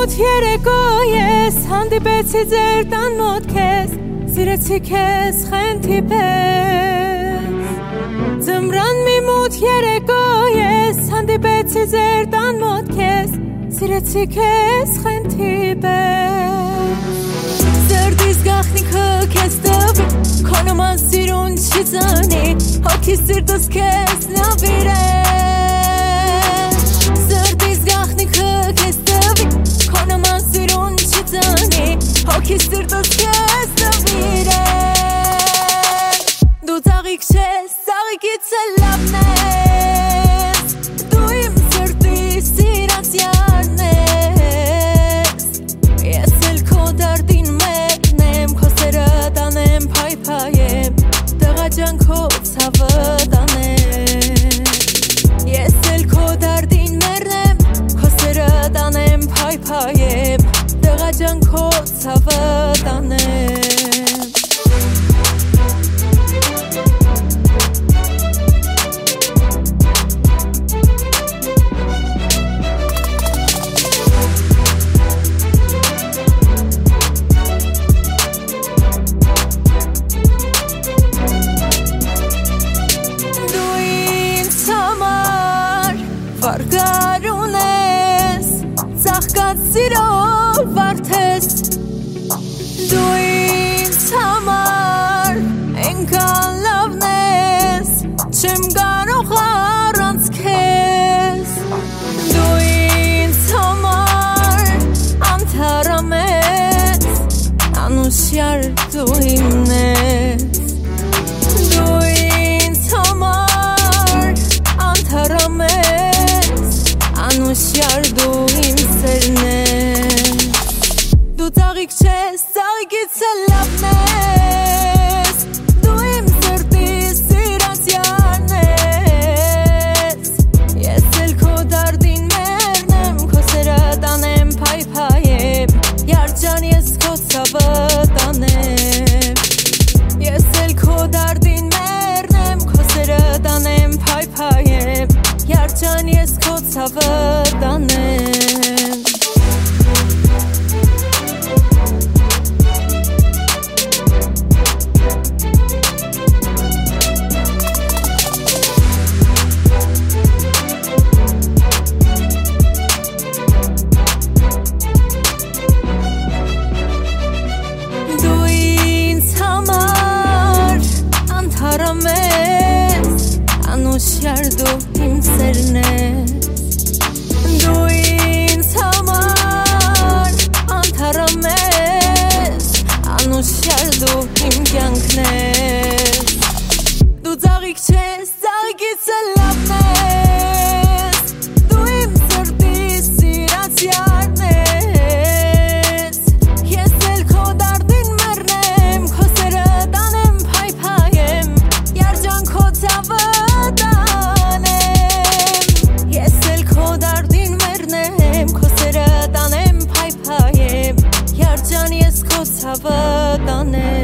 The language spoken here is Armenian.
մութ երեկո ես հանդիպեցի ձեր տան մոտ քեզ Սիրեցի քեզ խենթի պես Ձմռան մի մութ երեկո ես հանդիպեցի ձեր տան մոտ քեզ Սիրեցի քեզ խենթի պես Սրտիս գաղտնիքը քեզ տվի Քո նման սիրուն չի ծնի Հոգի սիրտս քեզ նվիրել Սրտիս գաղտնիքը քեզ տվի Քո նման սիրուն չի ծնի Հոգի սիրտս քեզ նվիրել Դու ծաղիկ չես, ծաղիկից է լավն ես Դու իմ սրտի սիրած յարն ես Ես էլ քո դարդին մեկն եմ Քո սերը տանեմ փայփայեմ Տղա ջան քո ցավը տանեմ Ես էլ քո դարդին մերն եմ Քո սերը տանեմ փայփայեմ Տղա ջան քո ցավը տանեմ Վարգար ունես, ծաղկած սիրով վարդես Դու ինձ համար ենքան լավն ես Չեմ կարող առանց քեզ Դու ինձ համար անթարամ ես Անուշյար դու իմն ես Դու ինձ համար անթարամ ես Անուշյար դու իմ սերն ես Դու ծաղիկ չես, ծաղիկից է լավն ես Դու իմ սրտի սիրած յարն ես Ես էլ քո դարդին մերն եմ Քո սերը տանեմ փայփայեմ Յար ջան ես քո ցավը տանեմ Ես էլ քո դարդին մերն եմ Քո սերը տանեմ փայփայեմ Յար ջան ես քո ցավը տանեմ Դու ինձ համար անթարամ ես Անուշյար դու իմ սերն ես Դու ինձ համար անթարամ ես Անուշյար դու իմ կյանքն ես Դու ծաղիկ չես, ծաղիկից է լավն ես Դու իմ սրտի սիրած յարն ես Ես էլ քո դարդին մերն եմ Քո սերը տանեմ փայփայեմ Յար ջան քո ցավը տանեմ Ես էլ քո դարդին մերն եմ Քո սերը տանեմ փայփայեմ Յար ջան ես քո ցավը տանեմ